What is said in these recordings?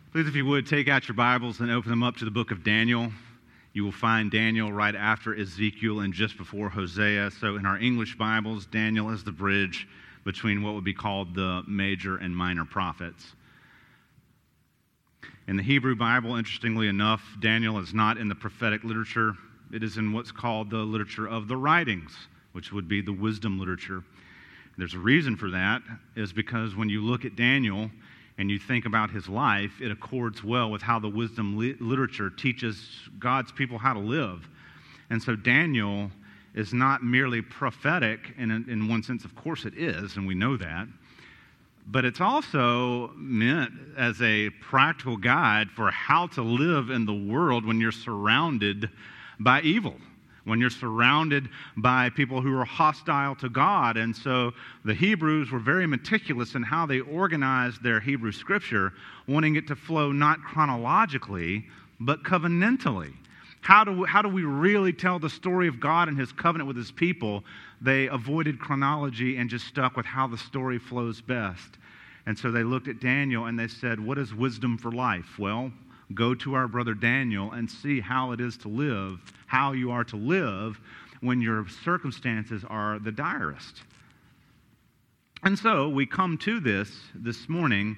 Please, if you would, take out your Bibles and open them up to the book of Daniel. You will find Daniel right after Ezekiel and just before Hosea. So in our English Bibles, Daniel is the bridge between what would be called the major and minor prophets. In the Hebrew Bible, interestingly enough, Daniel is not in the prophetic literature. It is in what's called the literature of the writings, which would be the wisdom literature. There's a reason for that, is because when you look at Daniel and you think about his life, it accords well with how the wisdom literature teaches God's people how to live. And so Daniel is not merely prophetic, in one sense, of course it is, and we know that, but it's also meant as a practical guide for how to live in the world when you're surrounded by evil, when you're surrounded by people who are hostile to God. And so the Hebrews were very meticulous in how they organized their Hebrew scripture, wanting it to flow not chronologically, but covenantally. How do we really tell the story of God and His covenant with His people? They avoided chronology and just stuck with how the story flows best. And so they looked at Daniel and they said, what is wisdom for life? Well, go to our brother Daniel and see how it is to live, how you are to live when your circumstances are the direst. And so we come to this morning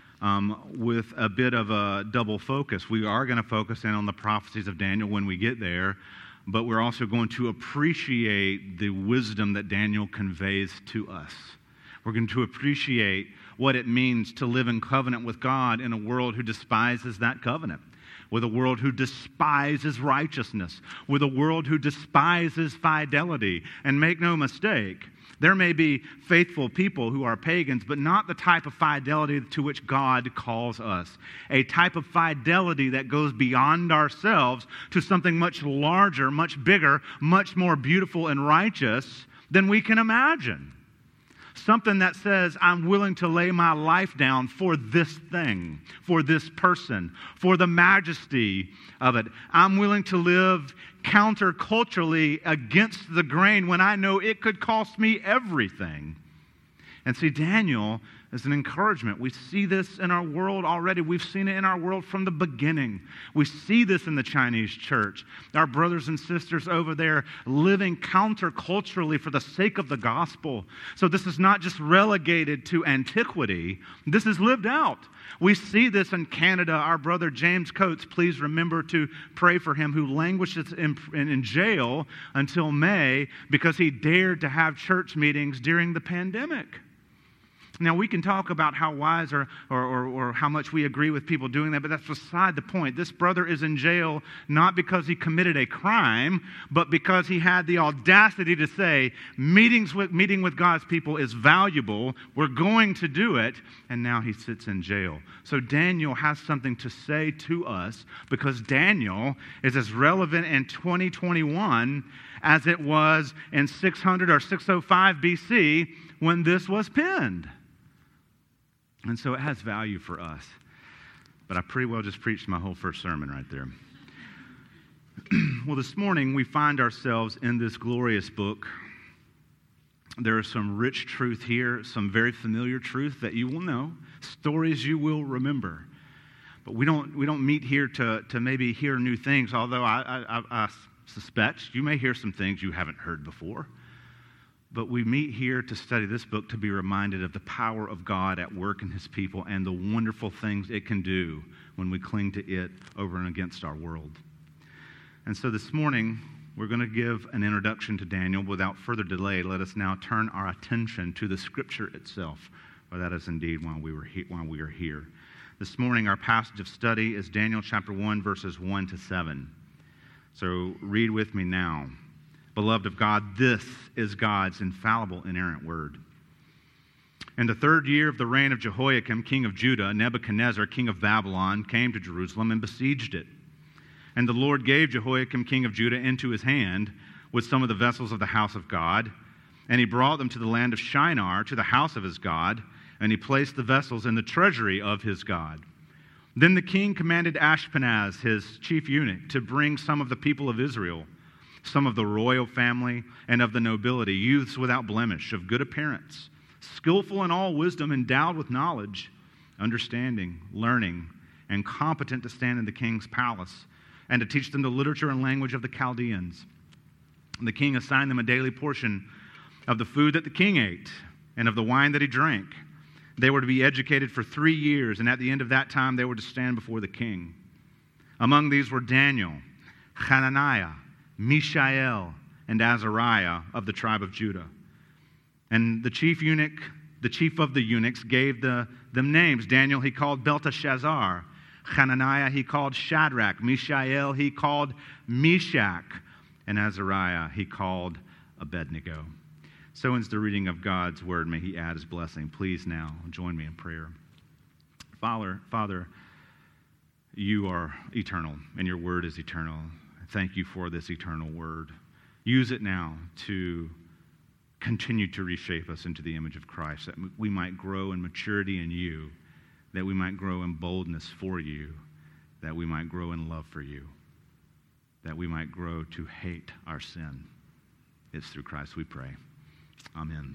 with a bit of a double focus. We are going to focus in on the prophecies of Daniel when we get there, but we're also going to appreciate the wisdom that Daniel conveys to us. We're going to appreciate what it means to live in covenant with God in a world who despises that covenant, with a world who despises righteousness, with a world who despises fidelity. And make no mistake, there may be faithful people who are pagans, but not the type of fidelity to which God calls us. A type of fidelity that goes beyond ourselves to something much larger, much bigger, much more beautiful and righteous than we can imagine. Something that says, I'm willing to lay my life down for this thing, for this person, for the majesty of it. I'm willing to live counterculturally against the grain when I know it could cost me everything. And see, Daniel is an encouragement. We see this in our world already. We've seen it in our world from the beginning. We see this in the Chinese church. Our brothers and sisters over there living counterculturally for the sake of the gospel. So this is not just relegated to antiquity. This is lived out. We see this in Canada. Our brother James Coates, please remember to pray for him, who languishes in jail until May because he dared to have church meetings during the pandemic. Now, we can talk about how wise or how much we agree with people doing that, but that's beside the point. This brother is in jail not because he committed a crime, but because he had the audacity to say, meeting with God's people is valuable. We're going to do it. And now he sits in jail. So Daniel has something to say to us because Daniel is as relevant in 2021 as it was in 600 or 605 BC when this was penned. And so it has value for us. But I pretty well just preached my whole first sermon right there. Well, this morning we find ourselves in this glorious book. There is some rich truth here, some very familiar truth that you will know, stories you will remember. But we don't meet here to maybe hear new things, although I suspect you may hear some things you haven't heard before. But we meet here to study this book to be reminded of the power of God at work in His people and the wonderful things it can do when we cling to it over and against our world. And so this morning, we're going to give an introduction to Daniel. Without further delay, let us now turn our attention to the Scripture itself, for that is indeed why we are here. This morning, our passage of study is Daniel chapter 1, verses 1 to 7. So read with me now. Beloved of God, this is God's infallible, inerrant word. In the 3rd year of the reign of Jehoiakim, king of Judah, Nebuchadnezzar, king of Babylon, came to Jerusalem and besieged it. And the Lord gave Jehoiakim, king of Judah, into his hand with some of the vessels of the house of God. And he brought them to the land of Shinar, to the house of his God, and he placed the vessels in the treasury of his God. Then the king commanded Ashpenaz, his chief eunuch, to bring some of the people of Israel, some of the royal family and of the nobility, youths without blemish, of good appearance, skillful in all wisdom, endowed with knowledge, understanding, learning, and competent to stand in the king's palace and to teach them the literature and language of the Chaldeans. And the king assigned them a daily portion of the food that the king ate and of the wine that he drank. They were to be educated for 3 years, and at the end of that time they were to stand before the king. Among these were Daniel, Hananiah, Mishael, and Azariah of the tribe of Judah. And the chief of the eunuchs gave them names. Daniel he called Belteshazzar. Hananiah he called Shadrach. Mishael he called Meshach. And Azariah he called Abednego. So ends the reading of God's word. May he add his blessing. Please now join me in prayer. Father, you are eternal, and your word is eternal. Thank you for this eternal word. Use it now to continue to reshape us into the image of Christ, that we might grow in maturity in you, that we might grow in boldness for you, that we might grow in love for you, that we might grow to hate our sin. It's through Christ we pray. Amen.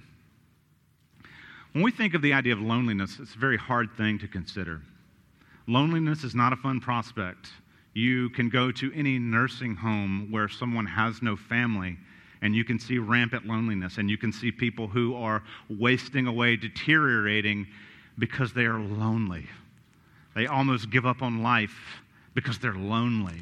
When we think of the idea of loneliness, it's a very hard thing to consider. Loneliness is not a fun prospect. You can go to any nursing home where someone has no family, and you can see rampant loneliness, and you can see people who are wasting away, deteriorating because they are lonely. They almost give up on life because they're lonely.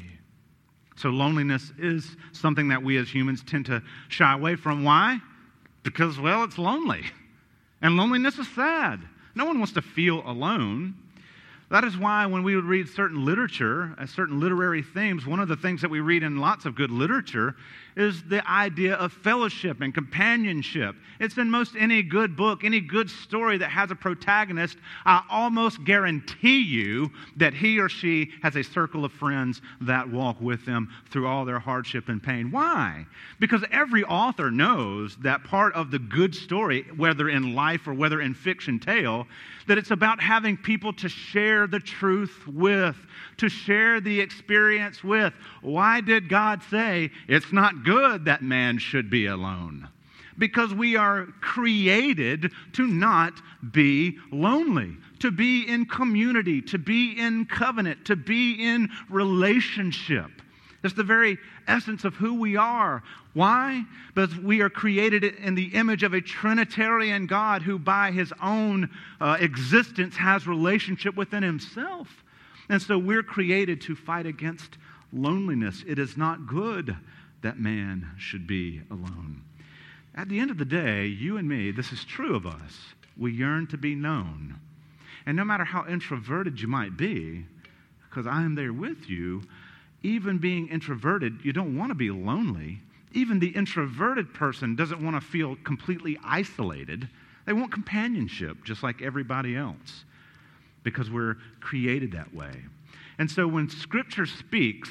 So loneliness is something that we as humans tend to shy away from. Why? Because, well, it's lonely. And loneliness is sad. No one wants to feel alone. That is why when we would read certain literature, certain literary themes, one of the things that we read in lots of good literature is the idea of fellowship and companionship. It's in most any good book, any good story that has a protagonist. I almost guarantee you that he or she has a circle of friends that walk with them through all their hardship and pain. Why? Because every author knows that part of the good story, whether in life or whether in fiction tale, that it's about having people to share the truth with, to share the experience with. Why did God say it's not good that man should be alone? Because we are created to not be lonely, to be in community, to be in covenant, to be in relationship. That's the very essence of who we are. Why? Because we are created in the image of a Trinitarian God who by his own existence has relationship within himself. And so we're created to fight against loneliness. It is not good that man should be alone. At the end of the day, you and me, this is true of us. We yearn to be known. And no matter how introverted you might be, because I am there with you, even being introverted, you don't want to be lonely. Even the introverted person doesn't want to feel completely isolated. They want companionship, just like everybody else, because we're created that way. And so when Scripture speaks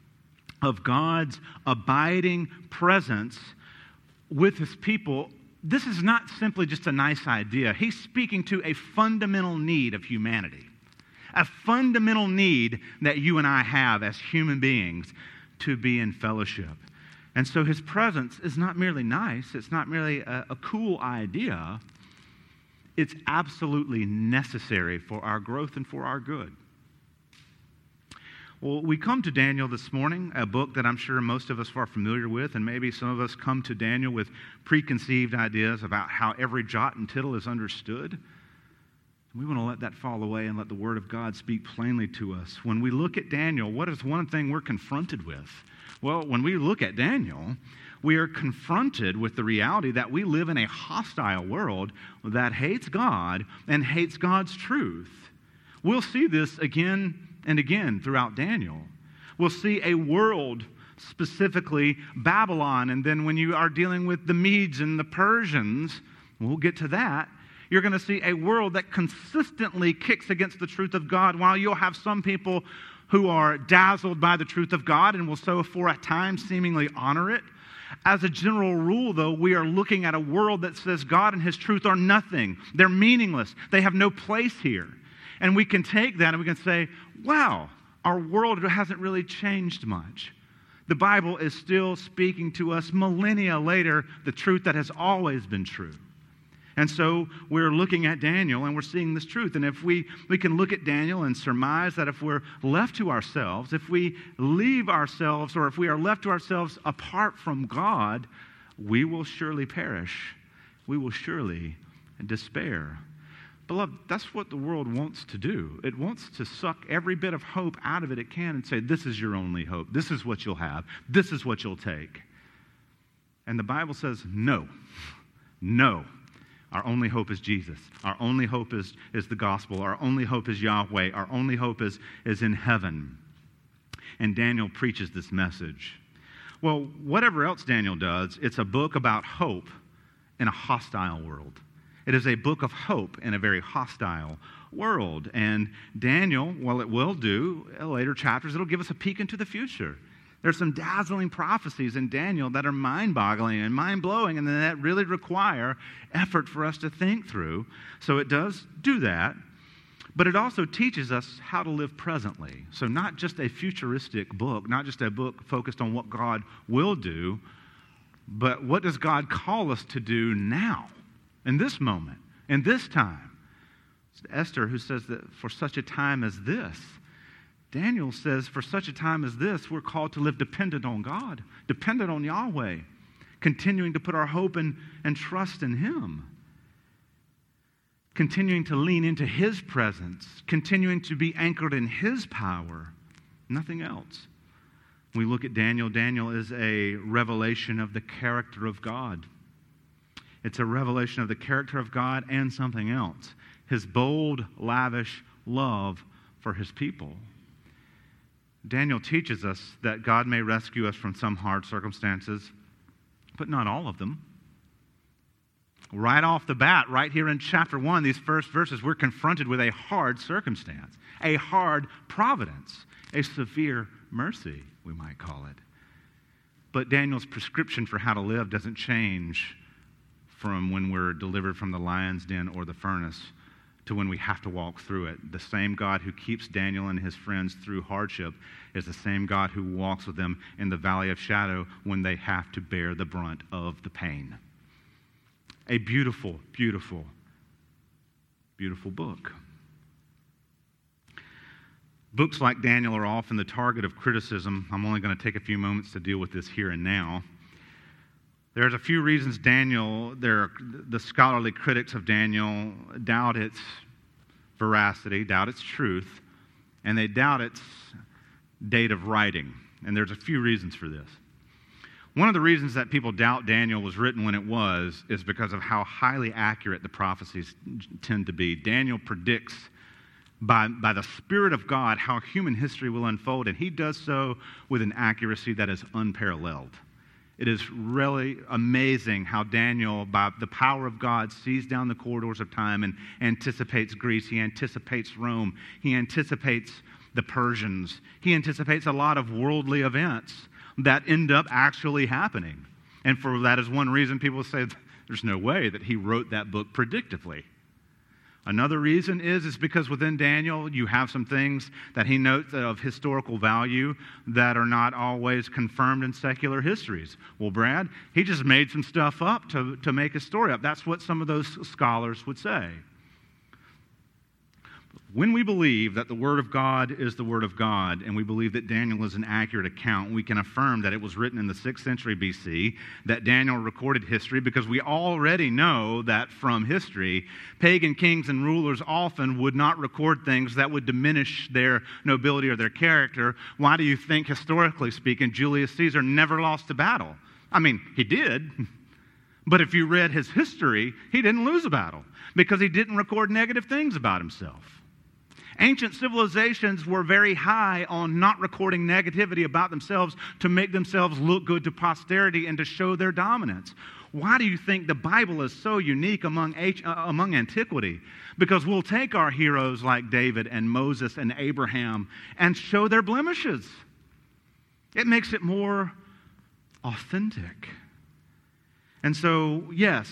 of God's abiding presence with his people, this is not simply just a nice idea. He's speaking to a fundamental need of humanity, a fundamental need that you and I have as human beings to be in fellowship. And so his presence is not merely nice, it's not merely a cool idea, it's absolutely necessary for our growth and for our good. Well, we come to Daniel this morning, a book that I'm sure most of us are familiar with, and maybe some of us come to Daniel with preconceived ideas about how every jot and tittle is understood. We want to let that fall away and let the Word of God speak plainly to us. When we look at Daniel, what is one thing we're confronted with? Well, when we look at Daniel, we are confronted with the reality that we live in a hostile world that hates God and hates God's truth. We'll see this again and again throughout Daniel. We'll see a world, specifically Babylon, and then when you are dealing with the Medes and the Persians, we'll get to that, you're going to see a world that consistently kicks against the truth of God, while you'll have some people who are dazzled by the truth of God and will so for a time seemingly honor it. As a general rule, though, we are looking at a world that says God and his truth are nothing. They're meaningless. They have no place here. And we can take that and we can say, wow, our world hasn't really changed much. The Bible is still speaking to us millennia later the truth that has always been true. And so we're looking at Daniel and we're seeing this truth. And if we can look at Daniel and surmise that if we're left to ourselves, if we leave ourselves, or if we are left to ourselves apart from God, we will surely perish. We will surely despair. Beloved, that's what the world wants to do. It wants to suck every bit of hope out of it can and say, this is your only hope. This is what you'll have. This is what you'll take. And the Bible says, no. No. Our only hope is Jesus. Our only hope is the gospel. Our only hope is Yahweh. Our only hope is in heaven. And Daniel preaches this message. Well, whatever else Daniel does, it's a book about hope in a hostile world. It is a book of hope in a very hostile world. And Daniel, well, it will do, later chapters, it'll give us a peek into the future. There's some dazzling prophecies in Daniel that are mind-boggling and mind-blowing, and that really require effort for us to think through. So it does do that. But it also teaches us how to live presently. So not just a futuristic book, not just a book focused on what God will do, but what does God call us to do now? In this moment, in this time. It's Esther who says that for such a time as this. Daniel says for such a time as this, we're called to live dependent on God, dependent on Yahweh, continuing to put our hope and trust in Him, continuing to lean into His presence, continuing to be anchored in His power, nothing else. When we look at Daniel, Daniel is a revelation of the character of God. It's a revelation of the character of God and something else, His bold, lavish love for His people. Daniel teaches us that God may rescue us from some hard circumstances, but not all of them. Right off the bat, right here in chapter 1, these first verses, we're confronted with a hard circumstance, a hard providence, a severe mercy, we might call it. But Daniel's prescription for how to live doesn't change from when we're delivered from the lion's den or the furnace to when we have to walk through it. The same God who keeps Daniel and his friends through hardship is the same God who walks with them in the valley of shadow when they have to bear the brunt of the pain. A beautiful, beautiful, beautiful book. Books like Daniel are often the target of criticism. I'm only going to take a few moments to deal with this here and now. There's a few reasons the scholarly critics of Daniel doubt its veracity, doubt its truth, and they doubt its date of writing. And there's a few reasons for this. One of the reasons that people doubt Daniel was written when it was is because of how highly accurate the prophecies tend to be. Daniel predicts by the Spirit of God how human history will unfold, and he does so with an accuracy that is unparalleled. It is really amazing how Daniel, by the power of God, sees down the corridors of time and anticipates Greece. He anticipates Rome. He anticipates the Persians. He anticipates a lot of worldly events that end up actually happening. And for that is one reason people say there's no way that he wrote that book predictively. Another reason is because within Daniel, you have some things that he notes of historical value that are not always confirmed in secular histories. Well, Brad, he just made some stuff up to make his story up. That's what some of those scholars would say. When we believe that the Word of God is the Word of God, and we believe that Daniel is an accurate account, we can affirm that it was written in the 6th century BC, that Daniel recorded history, because we already know that from history, pagan kings and rulers often would not record things that would diminish their nobility or their character. Why do you think, historically speaking, Julius Caesar never lost a battle? I mean, he did. But if you read his history, he didn't lose a battle because he didn't record negative things about himself. Ancient civilizations were very high on not recording negativity about themselves to make themselves look good to posterity and to show their dominance. Why do you think the Bible is so unique among antiquity? Because we'll take our heroes like David and Moses and Abraham and show their blemishes. It makes it more authentic. And so, yes,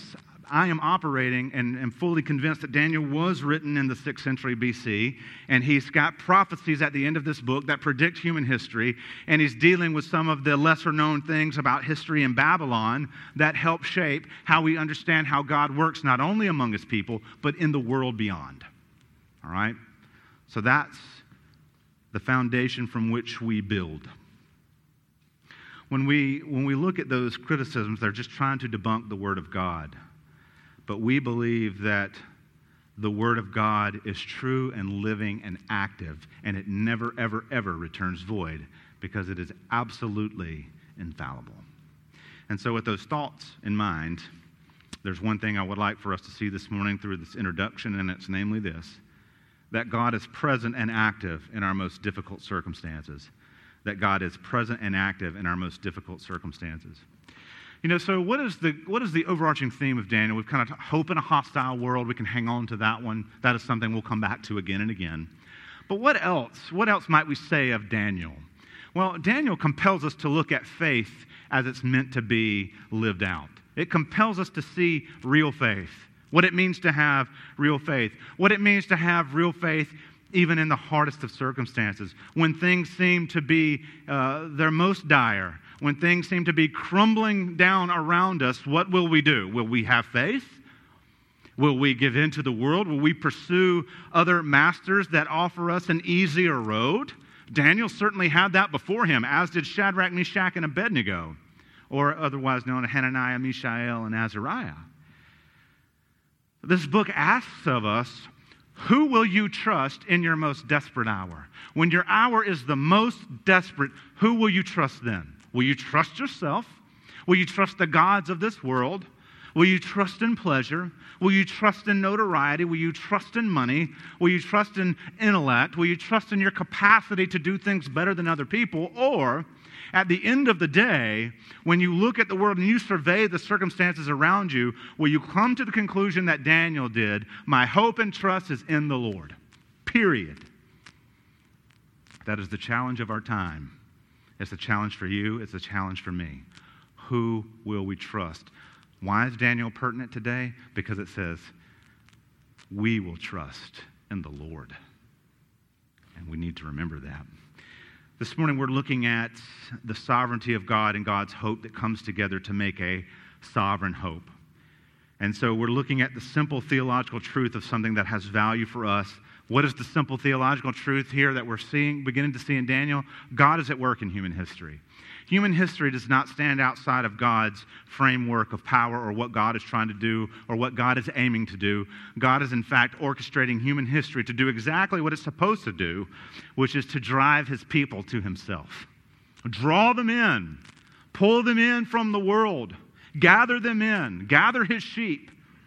I am operating and am fully convinced that Daniel was written in the 6th century BC, and he's got prophecies at the end of this book that predict human history, and he's dealing with some of the lesser-known things about history in Babylon that help shape how we understand how God works not only among his people, but in the world beyond. All right? So that's the foundation from which we build. When we look at those criticisms, they're just trying to debunk the Word of God. But we believe that the Word of God is true and living and active, and it never, ever, ever returns void because it is absolutely infallible. And so with those thoughts in mind, there's one thing I would like for us to see this morning through this introduction, and it's namely this, that God is present and active in our most difficult circumstances. That God is present and active in our most difficult circumstances. So what is the overarching theme of Daniel? We've kind of hope in a hostile world. We can hang on to that one. That is something we'll come back to again and again. But what else? What else might we say of Daniel? Well, Daniel compels us to look at faith as it's meant to be lived out. It compels us to see real faith, what it means to have real faith, what it means to have real faith even in the hardest of circumstances, when things seem to be their most dire, when things seem to be crumbling down around us, what will we do? Will we have faith? Will we give in to the world? Will we pursue other masters that offer us an easier road? Daniel certainly had that before him, as did Shadrach, Meshach, and Abednego, or otherwise known as Hananiah, Mishael, and Azariah. This book asks of us, who will you trust in your most desperate hour? When your hour is the most desperate, who will you trust then? Will you trust yourself? Will you trust the gods of this world? Will you trust in pleasure? Will you trust in notoriety? Will you trust in money? Will you trust in intellect? Will you trust in your capacity to do things better than other people? Or, at the end of the day, when you look at the world and you survey the circumstances around you, will you come to the conclusion that Daniel did? My hope and trust is in the Lord. Period. That is the challenge of our time. It's a challenge for you. It's a challenge for me. Who will we trust? Why is Daniel pertinent today? Because it says, we will trust in the Lord. And we need to remember that. This morning we're looking at the sovereignty of God and God's hope that comes together to make a sovereign hope. And so we're looking at the simple theological truth of something that has value for us. What is the simple theological truth here that we're beginning to see in Daniel? God is at work in human history. Human history does not stand outside of God's framework of power or what God is trying to do or what God is aiming to do. God is, in fact, orchestrating human history to do exactly what it's supposed to do, which is to drive his people to himself. Draw them in. Pull them in from the world. Gather them in. Gather his sheep.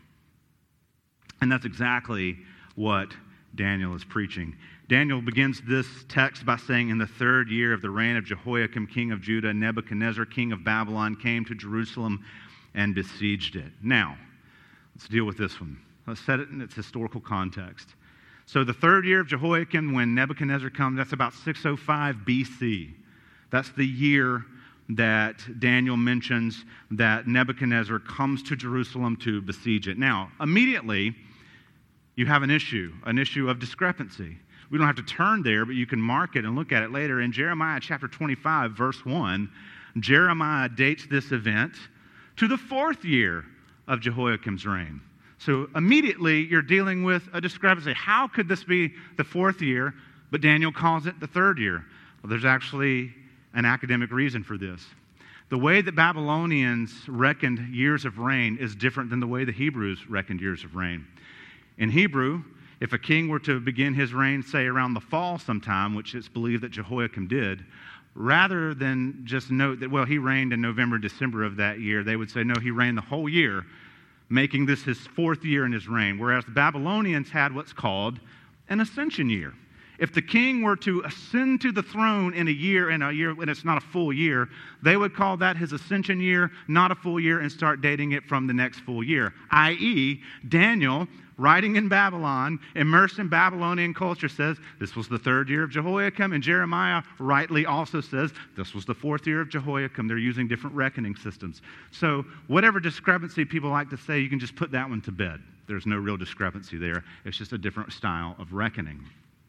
And that's exactly what Daniel is preaching. Daniel begins this text by saying, in the 3rd year of the reign of Jehoiakim, king of Judah, Nebuchadnezzar, king of Babylon, came to Jerusalem and besieged it. Now, let's deal with this one. Let's set it in its historical context. So the 3rd year of Jehoiakim, when Nebuchadnezzar comes, that's about 605 BC. That's the year that Daniel mentions that Nebuchadnezzar comes to Jerusalem to besiege it. Now, immediately, you have an issue of discrepancy. We don't have to turn there, but you can mark it and look at it later. In Jeremiah chapter 25, verse 1, Jeremiah dates this event to the 4th year of Jehoiakim's reign. So immediately you're dealing with a discrepancy. How could this be the 4th year, but Daniel calls it the 3rd year? Well, there's actually an academic reason for this. The way that Babylonians reckoned years of reign is different than the way the Hebrews reckoned years of reign. In Hebrew, if a king were to begin his reign, say, around the fall sometime, which it's believed that Jehoiakim did, rather than just note that, well, he reigned in November, December of that year, they would say, no, he reigned the whole year, making this his 4th year in his reign. Whereas the Babylonians had what's called an ascension year. If the king were to ascend to the throne in a year, and it's not a full year, they would call that his ascension year, not a full year, and start dating it from the next full year. I.e., Daniel, writing in Babylon, immersed in Babylonian culture, says this was the 3rd year of Jehoiakim, and Jeremiah rightly also says this was the 4th year of Jehoiakim. They're using different reckoning systems. So whatever discrepancy people like to say, you can just put that one to bed. There's no real discrepancy there. It's just a different style of reckoning.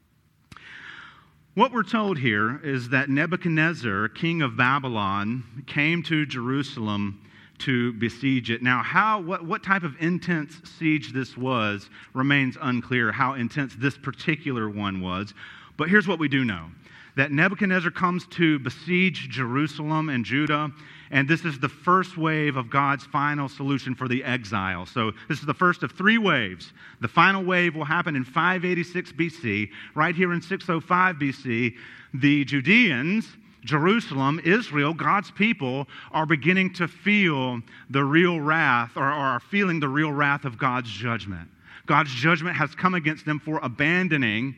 What we're told here is that Nebuchadnezzar, king of Babylon, came to Jerusalem to besiege it. Now, what type of intense siege this was remains unclear, how intense this particular one was. But here's what we do know, that Nebuchadnezzar comes to besiege Jerusalem and Judah, and this is the first wave of God's final solution for the exile. So this is the first of 3 waves. The final wave will happen in 586 BC. Right here in 605 BC, the Judeans, Jerusalem, Israel, God's people, are beginning to feel the real wrath, or are feeling the real wrath of God's judgment. God's judgment has come against them for abandoning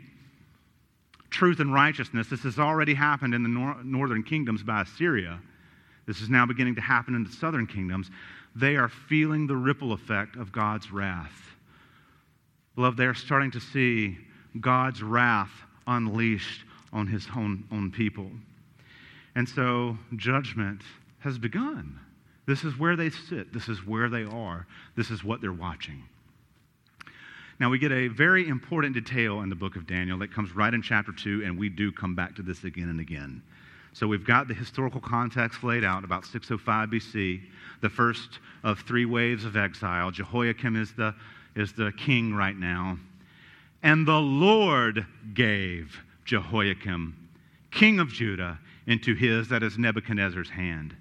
truth and righteousness. This has already happened in the northern kingdoms by Assyria. This is now beginning to happen in the southern kingdoms. They are feeling the ripple effect of God's wrath. Beloved, they are starting to see God's wrath unleashed on his own people. And so judgment has begun. This is where they sit. This is where they are. This is what they're watching. Now, we get a very important detail in the book of Daniel that comes right in chapter 2, and we do come back to this again and again. So we've got the historical context laid out about 605 BC, the first of 3 waves of exile. Jehoiakim is the king right now. And the Lord gave Jehoiakim, king of Judah, into his, that is Nebuchadnezzar's, hand.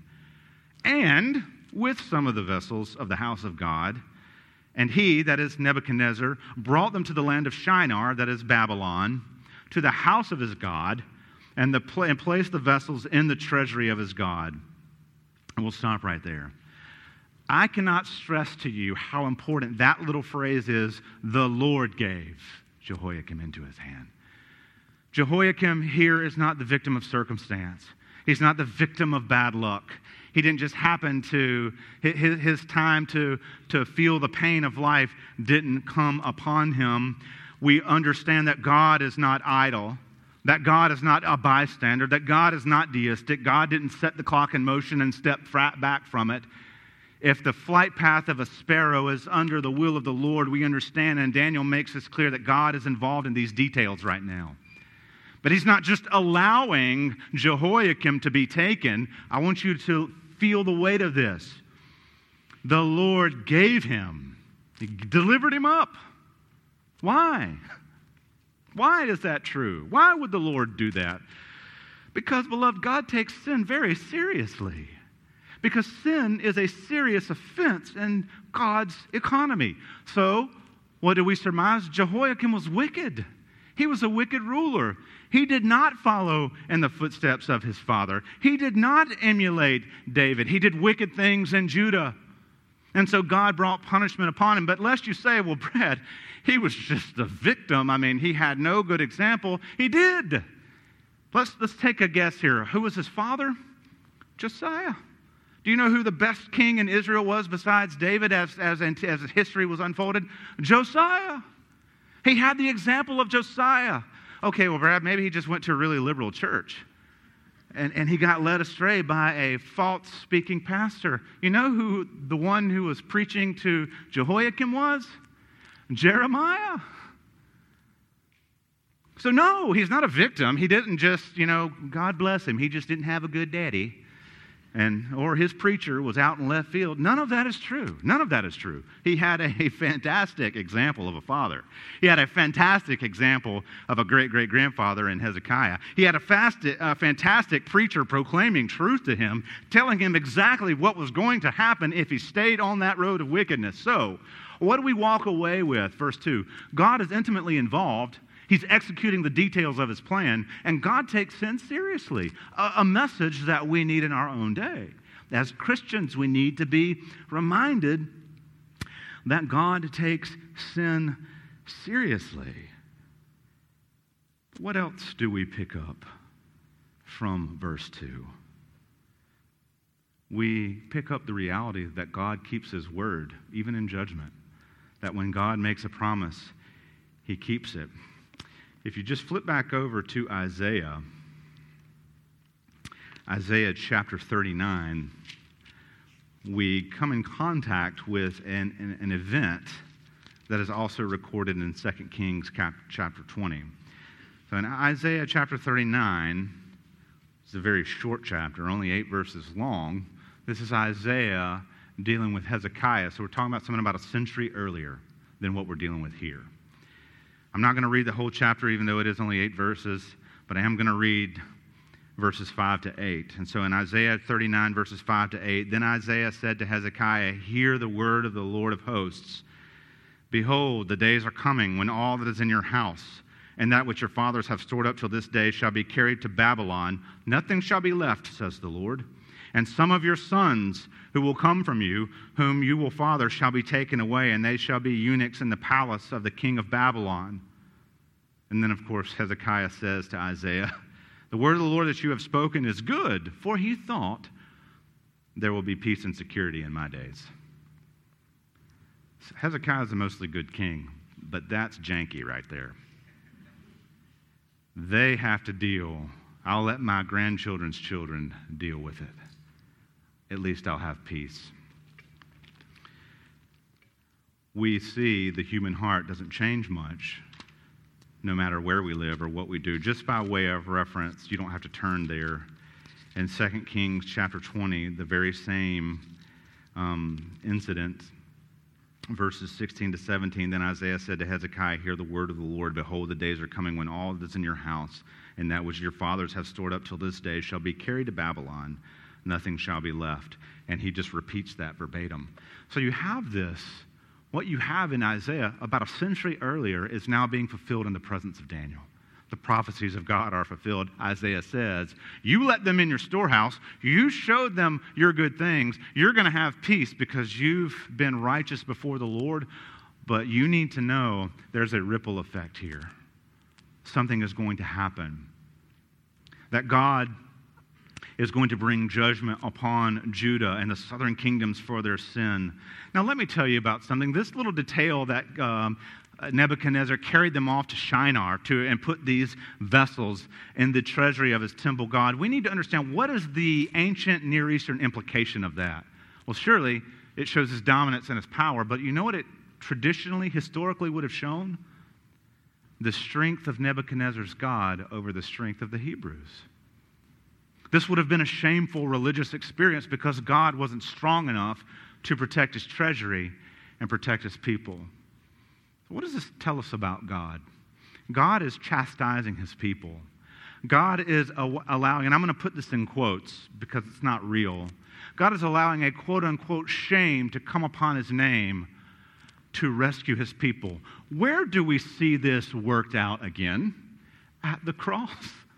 And with some of the vessels of the house of God, and he, that is Nebuchadnezzar, brought them to the land of Shinar, that is Babylon, to the house of his God, and placed the vessels in the treasury of his God. And we'll stop right there. I cannot stress to you how important that little phrase is, the Lord gave Jehoiakim into his hand. Jehoiakim here is not the victim of circumstance. He's not the victim of bad luck. He didn't just happen to, his time to feel the pain of life didn't come upon him. We understand that God is not idle, that God is not a bystander, that God is not deistic. God didn't set the clock in motion and step back from it. If the flight path of a sparrow is under the will of the Lord, we understand, and Daniel makes this clear, that God is involved in these details right now. But he's not just allowing Jehoiakim to be taken. I want you to feel the weight of this. The Lord gave him. He delivered him up. Why? Why is that true? Why would the Lord do that? Because, beloved, God takes sin very seriously. Because sin is a serious offense in God's economy. So, what do we surmise? Jehoiakim was wicked. He was a wicked ruler. He did not follow in the footsteps of his father. He did not emulate David. He did wicked things in Judah. And so God brought punishment upon him. But lest you say, well, Brad, he was just a victim. I mean, he had no good example. He did. Let's take a guess here. Who was his father? Josiah. Do you know who the best king in Israel was besides David as history was unfolded? Josiah. He had the example of Josiah. Okay, well, Brad, maybe he just went to a really liberal church. And he got led astray by a false-speaking pastor. You know who the one who was preaching to Jehoiakim was? Jeremiah. So no, he's not a victim. He didn't just, God bless him. He just didn't have a good daddy. Or his preacher was out in left field. None of that is true. None of that is true. He had a fantastic example of a father. He had a fantastic example of a great-great-grandfather in Hezekiah. He had a fantastic preacher proclaiming truth to him, telling him exactly what was going to happen if he stayed on that road of wickedness. So, what do we walk away with? Verse 2, God is intimately involved. He's executing the details of his plan, and God takes sin seriously, a message that we need in our own day. As Christians, we need to be reminded that God takes sin seriously. What else do we pick up from verse 2? We pick up the reality that God keeps his word, even in judgment. That when God makes a promise, he keeps it. If you just flip back over to Isaiah chapter 39, we come in contact with an event that is also recorded in 2 Kings chapter 20. So in Isaiah chapter 39, it's a very short chapter, only 8 verses long. This is Isaiah dealing with Hezekiah. So we're talking about something about a century earlier than what we're dealing with here. I'm not going to read the whole chapter, even though it is only 8 verses, but I am going to read verses 5 to 8. And so in Isaiah 39, verses 5 to 8, then Isaiah said to Hezekiah, "Hear the word of the Lord of hosts. Behold, the days are coming when all that is in your house and that which your fathers have stored up till this day shall be carried to Babylon. Nothing shall be left, says the Lord. And some of your sons who will come from you, whom you will father, shall be taken away, and they shall be eunuchs in the palace of the king of Babylon." And then, of course, Hezekiah says to Isaiah, "The word of the Lord that you have spoken is good, for he thought there will be peace and security in my days." Hezekiah is a mostly good king, but that's janky right there. They have to deal. I'll let my grandchildren's children deal with it. At least I'll have peace. We see the human heart doesn't change much, no matter where we live or what we do. Just by way of reference, you don't have to turn there. In 2 Kings chapter 20, the very same incident, verses 16 to 17, then Isaiah said to Hezekiah, "Hear the word of the Lord. Behold, the days are coming when all that's in your house and that which your fathers have stored up till this day shall be carried to Babylon. Nothing shall be left." And he just repeats that verbatim. So you have this. What you have in Isaiah about a century earlier is now being fulfilled in the presence of Daniel. The prophecies of God are fulfilled. Isaiah says, you let them in your storehouse. You showed them your good things. You're going to have peace because you've been righteous before the Lord. But you need to know there's a ripple effect here. Something is going to happen. That God is going to bring judgment upon Judah and the southern kingdoms for their sin. Now, let me tell you about something. This little detail that Nebuchadnezzar carried them off to Shinar and put these vessels in the treasury of his temple god. We need to understand, what is the ancient Near Eastern implication of that? Well, surely it shows his dominance and his power, but you know what it traditionally, historically would have shown? The strength of Nebuchadnezzar's God over the strength of the Hebrews. This would have been a shameful religious experience because God wasn't strong enough to protect his treasury and protect his people. What does this tell us about God? God is chastising his people. God is allowing, and I'm going to put this in quotes because it's not real. God is allowing a quote-unquote shame to come upon his name to rescue his people. Where do we see this worked out again? At the cross.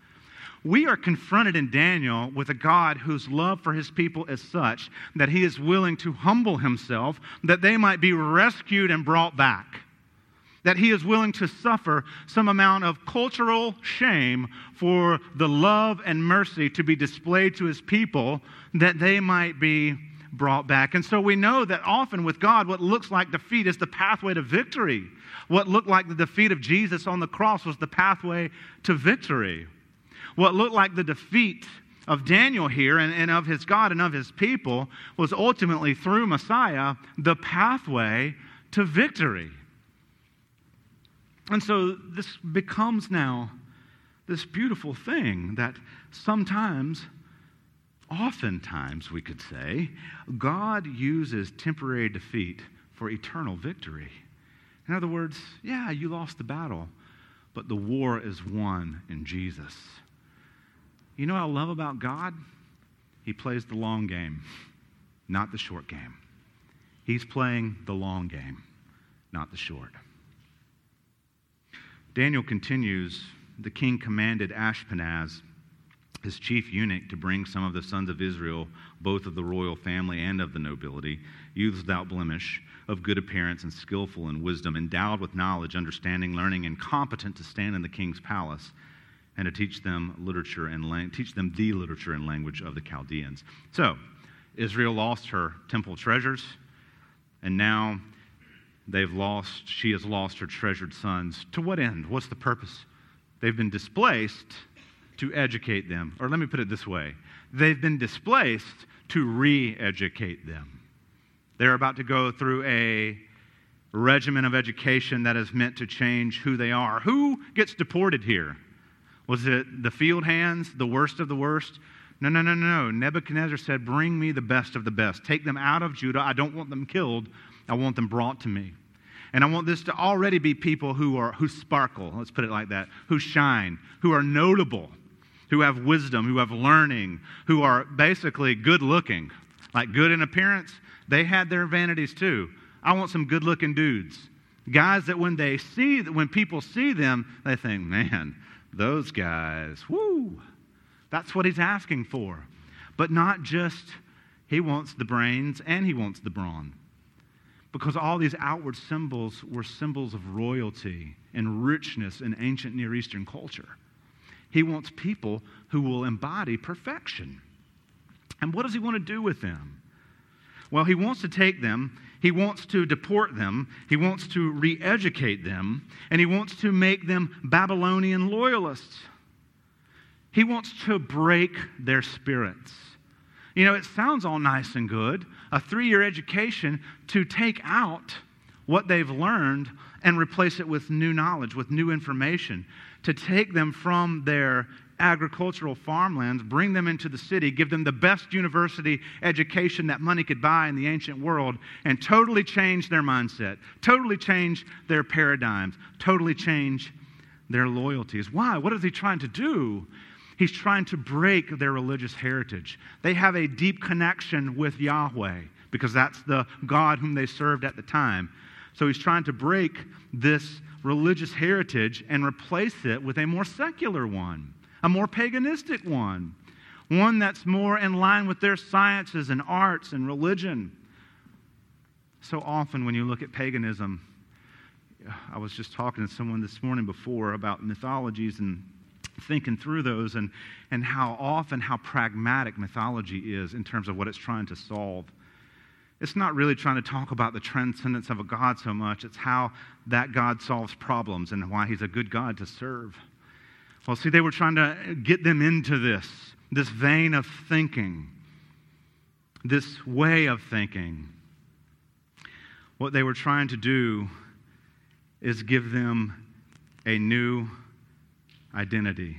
We are confronted in Daniel with a God whose love for his people is such that he is willing to humble himself that they might be rescued and brought back. That he is willing to suffer some amount of cultural shame for the love and mercy to be displayed to his people that they might be brought back. And so we know that often with God, what looks like defeat is the pathway to victory. What looked like the defeat of Jesus on the cross was the pathway to victory. What looked like the defeat of Daniel here and of his God and of his people was ultimately, through Messiah, the pathway to victory. And so this becomes now this beautiful thing that sometimes, oftentimes we could say, God uses temporary defeat for eternal victory. In other words, yeah, you lost the battle, but the war is won in Jesus. You know what I love about God? He plays the long game, not the short game. He's playing the long game, not the short. Daniel continues, the king commanded Ashpenaz, his chief eunuch, to bring some of the sons of Israel, both of the royal family and of the nobility, youths without blemish, of good appearance and skillful in wisdom, endowed with knowledge, understanding, learning, and competent to stand in the king's palace. and to teach them teach them the literature and language of the Chaldeans. So, Israel lost her temple treasures, and now she has lost her treasured sons. To what end? What's the purpose? They've been displaced to educate them. Or let me put it this way. They've been displaced to re-educate them. They're about to go through a regimen of education that is meant to change who they are. Who gets deported here? Was it the field hands, the worst of the worst? No. Nebuchadnezzar said, bring me the best of the best. Take them out of Judah. I don't want them killed. I want them brought to me. And I want this to already be people who sparkle, let's put it like that, who shine, who are notable, who have wisdom, who have learning, who are basically good looking, like good in appearance. They had their vanities too. I want some good looking dudes. Guys that when people see them, they think, man, those guys, whoo. That's what he's asking for. But not just, he wants the brains and he wants the brawn. Because all these outward symbols were symbols of royalty and richness in ancient Near Eastern culture. He wants people who will embody perfection. And what does he want to do with them? Well, he wants to take them, he wants to deport them, he wants to re-educate them, and he wants to make them Babylonian loyalists. He wants to break their spirits. You know, it sounds all nice and good, a 3-year education to take out what they've learned and replace it with new knowledge, with new information, to take them from their agricultural farmlands, bring them into the city, give them the best university education that money could buy in the ancient world, and totally change their mindset, totally change their paradigms, totally change their loyalties. Why? What is he trying to do? He's trying to break their religious heritage. They have a deep connection with Yahweh because that's the God whom they served at the time. So he's trying to break this religious heritage and replace it with a more secular one, a more paganistic one that's more in line with their sciences and arts and religion. So often when you look at paganism, I was just talking to someone this morning before about mythologies and thinking through those and how pragmatic mythology is in terms of what it's trying to solve. It's not really trying to talk about the transcendence of a God so much. It's how that God solves problems and why he's a good God to serve. Well, see, they were trying to get them into this vein of thinking, this way of thinking. What they were trying to do is give them a new identity.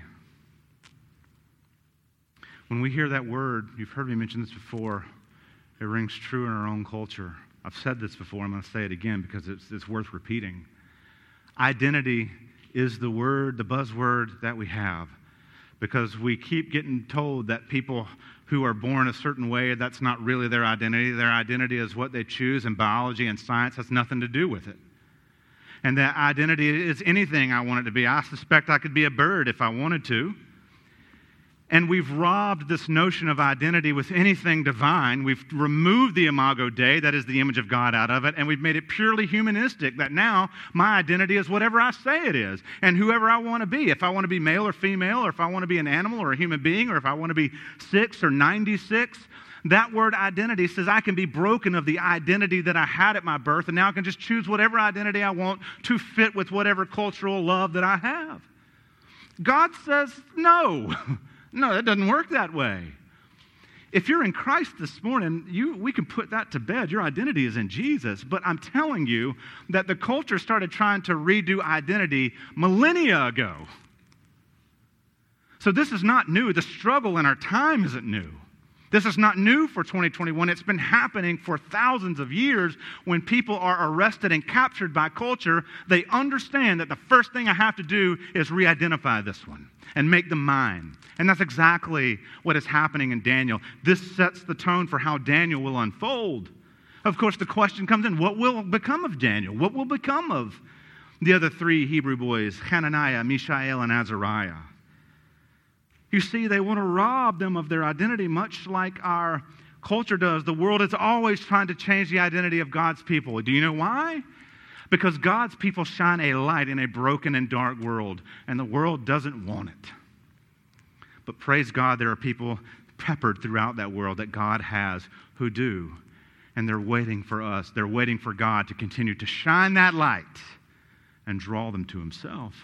When we hear that word, you've heard me mention this before, it rings true in our own culture. I've said this before, I'm going to say it again because it's worth repeating. Identity is the word, the buzzword that we have, because we keep getting told that people who are born a certain way, that's not really their identity. Their identity is what they choose, and biology and science has nothing to do with it. And that identity is anything I want it to be. I suspect I could be a bird if I wanted to. And we've robbed this notion of identity with anything divine. We've removed the imago Dei, that is the image of God, out of it, and we've made it purely humanistic, that now my identity is whatever I say it is, and whoever I want to be. If I want to be male or female, or if I want to be an animal or a human being, or if I want to be 6 or 96, that word identity says I can be broken of the identity that I had at my birth, and now I can just choose whatever identity I want to fit with whatever cultural love that I have. God says no. No, it doesn't work that way. If you're in Christ this morning, we can put that to bed. Your identity is in Jesus. But I'm telling you that the culture started trying to redo identity millennia ago. So this is not new. The struggle in our time isn't new. This is not new for 2021. It's been happening for thousands of years. When people are arrested and captured by culture, they understand that the first thing I have to do is re-identify this one and make them mine. And that's exactly what is happening in Daniel. This sets the tone for how Daniel will unfold. Of course, the question comes in, what will become of Daniel? What will become of the other 3 Hebrew boys, Hananiah, Mishael, and Azariah? You see, they want to rob them of their identity, much like our culture does. The world is always trying to change the identity of God's people. Do you know why? Because God's people shine a light in a broken and dark world, and the world doesn't want it. But praise God, there are people peppered throughout that world that God has who do. And they're waiting for us. They're waiting for God to continue to shine that light and draw them to himself.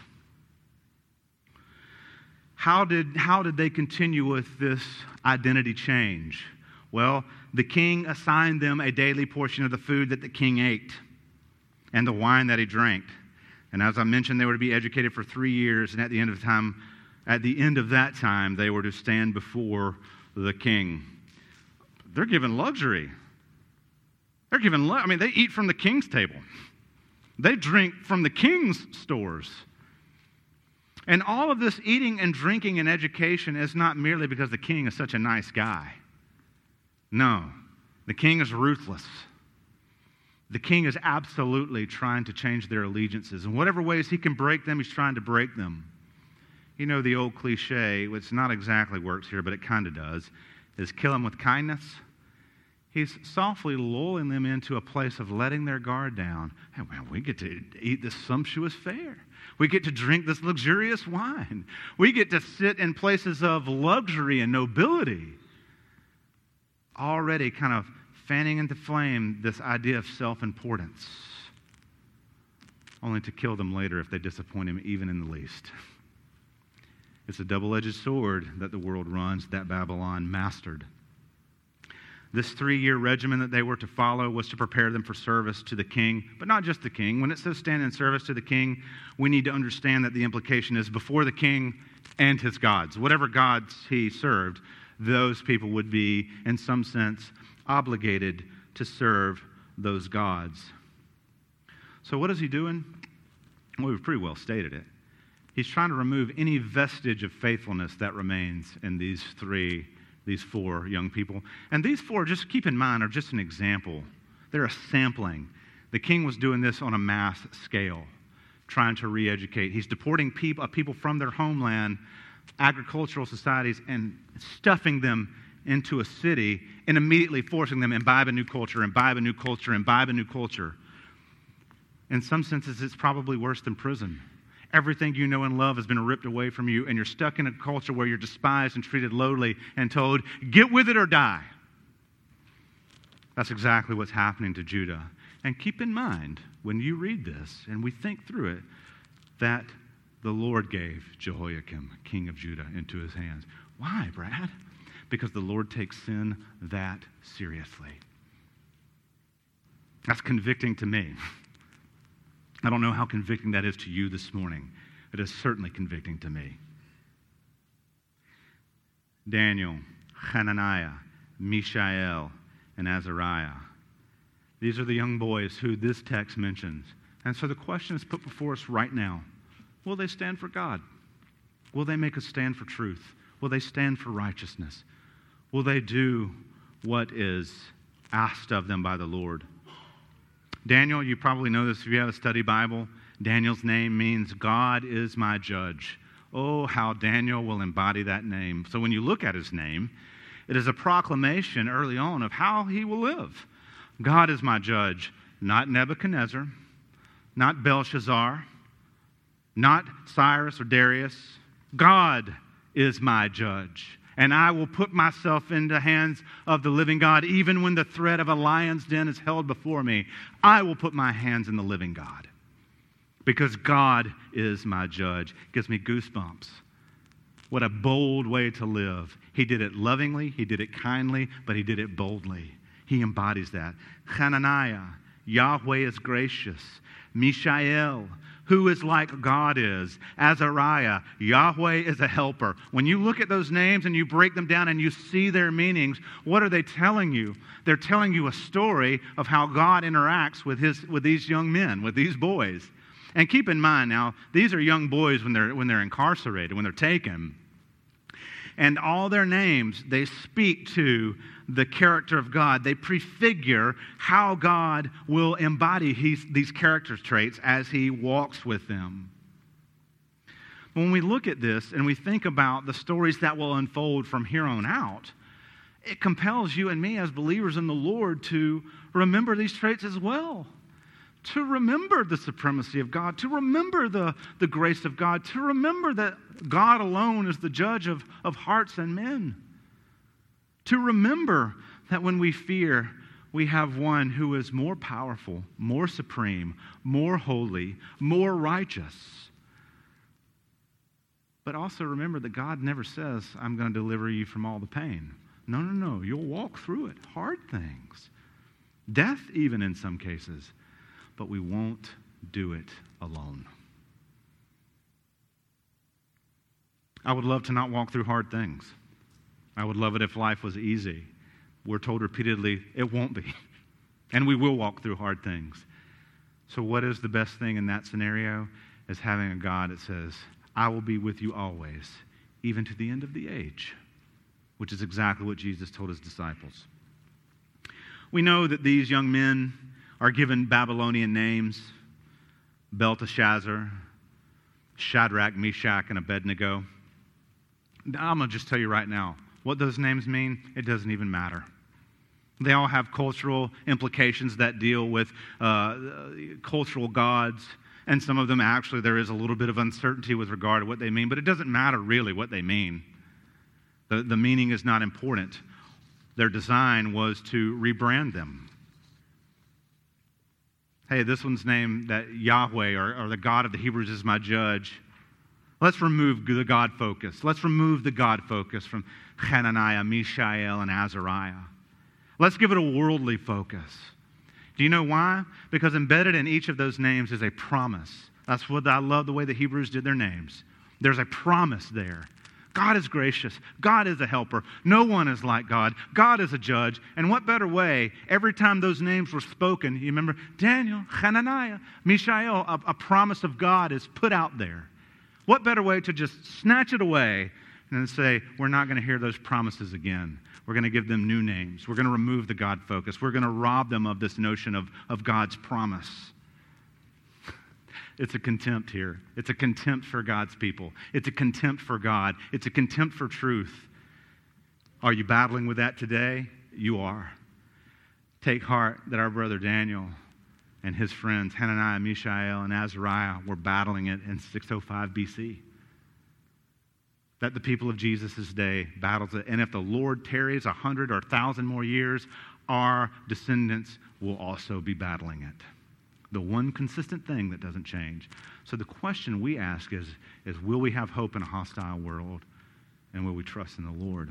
How did they continue with this identity change? Well, the king assigned them a daily portion of the food that the king ate and the wine that he drank. And as I mentioned, they were to be educated for 3 years, and at the end of that time, they were to stand before the king. They're given luxury. They eat from the king's table. They drink from the king's stores. And all of this eating and drinking and education is not merely because the king is such a nice guy. No, the king is ruthless. The king is absolutely trying to change their allegiances. In whatever ways he can break them, he's trying to break them. You know the old cliche, which not exactly works here, but it kind of does, is kill them with kindness. He's softly lulling them into a place of letting their guard down. Hey, man, we get to eat this sumptuous fare. We get to drink this luxurious wine. We get to sit in places of luxury and nobility. Already kind of fanning into flame this idea of self-importance, only to kill them later if they disappoint him even in the least. It's a double-edged sword that the world runs, that Babylon mastered. This 3-year regimen that they were to follow was to prepare them for service to the king, but not just the king. When it says stand in service to the king, we need to understand that the implication is before the king and his gods. Whatever gods he served, those people would be, in some sense, obligated to serve those gods. So what is he doing? Well, we've pretty well stated it. He's trying to remove any vestige of faithfulness that remains in these 4 young people. And these 4, just keep in mind, are just an example. They're a sampling. The king was doing this on a mass scale, trying to re-educate. He's deporting people from their homeland, agricultural societies, and stuffing them into a city and immediately forcing them to imbibe a new culture, imbibe a new culture, imbibe a new culture. In some senses, it's probably worse than prison. Everything you know and love has been ripped away from you, and you're stuck in a culture where you're despised and treated lowly and told, get with it or die. That's exactly what's happening to Judah. And keep in mind, when you read this and we think through it, that the Lord gave Jehoiakim, king of Judah, into his hands. Why, Brad? Because the Lord takes sin that seriously. That's convicting to me. I don't know how convicting that is to you this morning. It is certainly convicting to me. Daniel, Hananiah, Mishael, and Azariah. These are the young boys who this text mentions. And so the question is put before us right now. Will they stand for God? Will they make a stand for truth? Will they stand for righteousness? Will they do what is asked of them by the Lord? Daniel, you probably know this if you have a study Bible. Daniel's name means God is my judge. Oh, how Daniel will embody that name. So when you look at his name, it is a proclamation early on of how he will live. God is my judge, not Nebuchadnezzar, not Belshazzar, not Cyrus or Darius. God is my judge. And I will put myself in the hands of the living God, even when the threat of a lion's den is held before me. I will put my hands in the living God. Because God is my judge. It gives me goosebumps. What a bold way to live. He did it lovingly, he did it kindly, but he did it boldly. He embodies that. Hananiah, Yahweh is gracious. Mishael, who is like God is. Azariah, Yahweh is a helper. When you look at those names and you break them down and you see their meanings, what are they telling you? They're telling you a story of how God interacts with these young men, with these boys. And keep in mind now, these are young boys when they're incarcerated, when they're taken. And all their names, they speak to the character of God. They prefigure how God will embody these character traits as he walks with them. When we look at this and we think about the stories that will unfold from here on out, it compels you and me as believers in the Lord to remember these traits as well. to remember the supremacy of God, to remember the grace of God, to remember that God alone is the judge of hearts and men, to remember that when we fear, we have one who is more powerful, more supreme, more holy, more righteous. But also remember that God never says, I'm going to deliver you from all the pain. No. You'll walk through it. Hard things. Death even in some cases. But we won't do it alone. I would love to not walk through hard things. I would love it if life was easy. We're told repeatedly, it won't be. And we will walk through hard things. So what is the best thing in that scenario? Is having a God that says, I will be with you always, even to the end of the age, which is exactly what Jesus told his disciples. We know that these young men are given Babylonian names: Belteshazzar, Shadrach, Meshach, and Abednego. I'm going to just tell you right now, what those names mean, it doesn't even matter. They all have cultural implications that deal with cultural gods, and some of them actually there is a little bit of uncertainty with regard to what they mean, but it doesn't matter really what they mean. The meaning is not important. Their design was to rebrand them. Hey, this one's named that Yahweh or the God of the Hebrews is my judge. Let's remove the God focus. Let's remove the God focus from Hananiah, Mishael, and Azariah. Let's give it a worldly focus. Do you know why? Because embedded in each of those names is a promise. That's what I love the way the Hebrews did their names. There's a promise there. God is gracious. God is a helper. No one is like God. God is a judge. And what better way, every time those names were spoken, you remember Daniel, Hananiah, Mishael, a promise of God is put out there. What better way to just snatch it away and then say, we're not going to hear those promises again. We're going to give them new names. We're going to remove the God focus. We're going to rob them of this notion of God's promise. It's a contempt here. It's a contempt for God's people. It's a contempt for God. It's a contempt for truth. Are you battling with that today? You are. Take heart that our brother Daniel and his friends, Hananiah, Mishael, and Azariah, were battling it in 605 BC. That the people of Jesus' day battles it. And if the Lord tarries 100 or 1,000 more years, our descendants will also be battling it. The one consistent thing that doesn't change. So the question we ask is will we have hope in a hostile world? And will we trust in the Lord?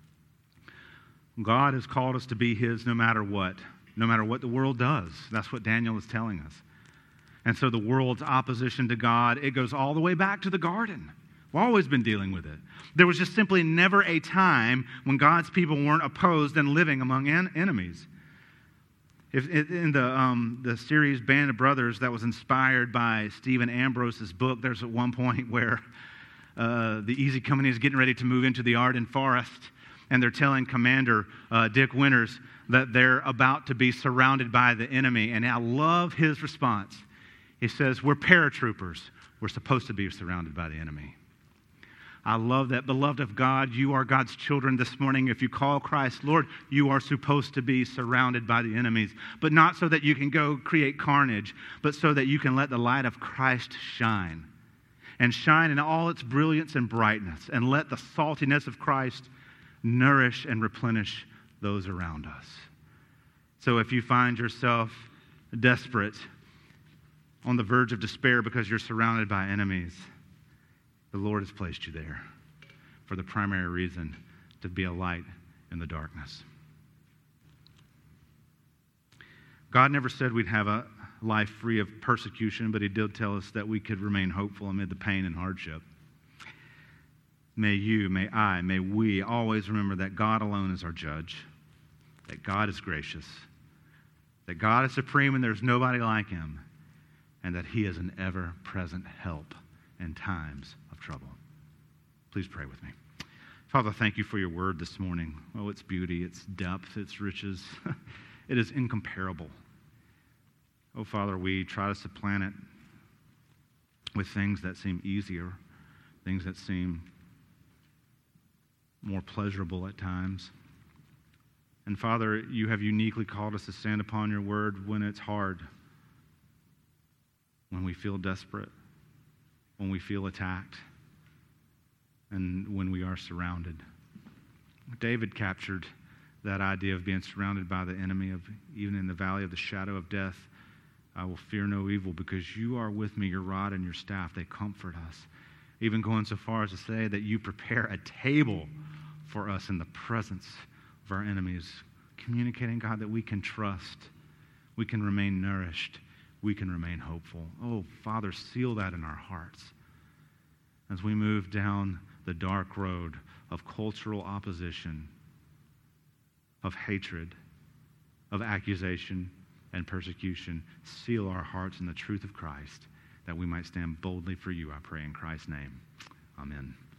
God has called us to be his no matter what the world does. That's what Daniel is telling us. And so the world's opposition to God, it goes all the way back to the garden. We've always been dealing with it. There was just simply never a time when God's people weren't opposed and living among enemies. In the series Band of Brothers that was inspired by Stephen Ambrose's book, there's at one point where the Easy Company is getting ready to move into the Ardennes Forest, and they're telling Commander Dick Winters that they're about to be surrounded by the enemy. And I love his response. He says, we're paratroopers. We're supposed to be surrounded by the enemy. I love that. Beloved of God, you are God's children this morning. If you call Christ Lord, you are supposed to be surrounded by the enemies, but not so that you can go create carnage, but so that you can let the light of Christ shine, and shine in all its brilliance and brightness, and let the saltiness of Christ nourish and replenish those around us. So if you find yourself desperate, on the verge of despair because you're surrounded by enemies, the Lord has placed you there for the primary reason to be a light in the darkness. God never said we'd have a life free of persecution, but he did tell us that we could remain hopeful amid the pain and hardship. May you, may I, may we always remember that God alone is our judge, that God is gracious, that God is supreme and there's nobody like him, and that he is an ever-present help in times of trouble. Please pray with me. Father, thank you for your word this morning. Oh, its beauty, its depth, its riches. It is incomparable. Oh, Father, we try to supplant it with things that seem easier, things that seem more pleasurable at times. And Father, you have uniquely called us to stand upon your word when it's hard, when we feel desperate, when we feel attacked, and when we are surrounded. David captured that idea of being surrounded by the enemy, of even in the valley of the shadow of death, I will fear no evil because you are with me, your rod and your staff, they comfort us. Even going so far as to say that you prepare a table for us in the presence of our enemies, communicating, God, that we can trust, we can remain nourished, we can remain hopeful. Oh, Father, seal that in our hearts as we move down the dark road of cultural opposition, of hatred, of accusation and persecution. Seal our hearts in the truth of Christ, that we might stand boldly for you, I pray in Christ's name. Amen.